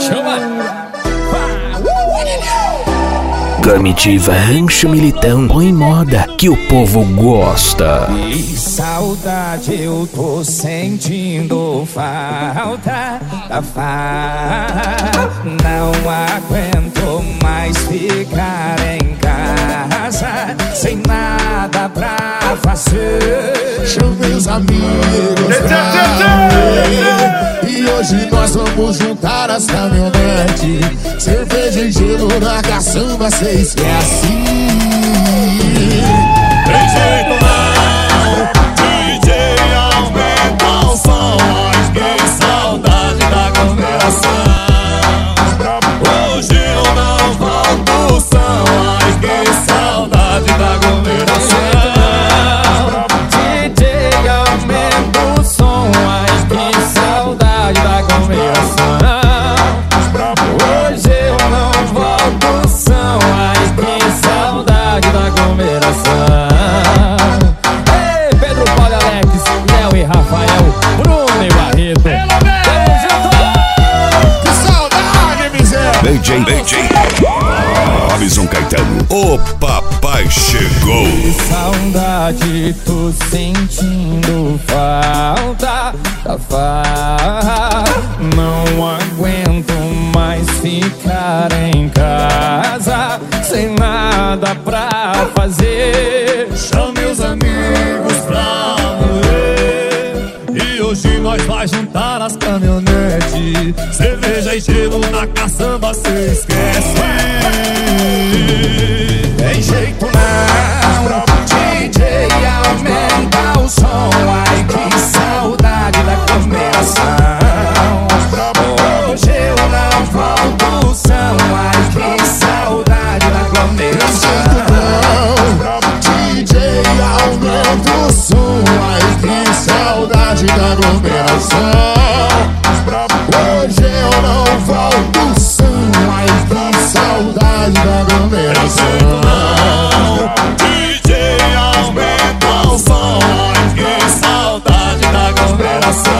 Comitiva Rancho Militão, põe moda que o povo gosta. Que saudade eu tô sentindo, falta da farra. Não aguento mais ficar em casa sem nada pra fazer. Chamei os amigos pra e hoje nós vamos juntar as caminhonetes. Cerveja e gelo na caçamba, cê esquece. Tem jeito não, DJ aumenta o som. Ai, que saudade da aglomeração. Hoje eu não volto o som. Ai, que saudade da aglomeração. DJ aumenta o som. Ai, que saudade da aglomeração. Hoje eu não volto o som. Ai, que saudade da aglomeração. Ei, Pedro, Paulo, Alex, Léo e Rafael, Bruno e Barreto. Que saudade, miséria. DJ Robson Caetano, o papai chegou. Que saudade, tô sentindo falta da farra. Não aguento mais ficar em casa sem nada pra fazer. Chame os amigos pra morrer. E hoje nós vai juntar as caminhonetes. Cerveja e gelo na caçamba, cê esquece. Tem jeito não, DJ aumenta o som. Ai, que saudade da aglomeração. Hoje eu não volto o som. Ai, que saudade da aglomeração. DJ aumenta o som. Ai, que saudade da aglomeração. Hoje eu não volto o som. Ai, que saudade da aglomeração. DJ aumenta o som. Ai, que saudade da aglomeração.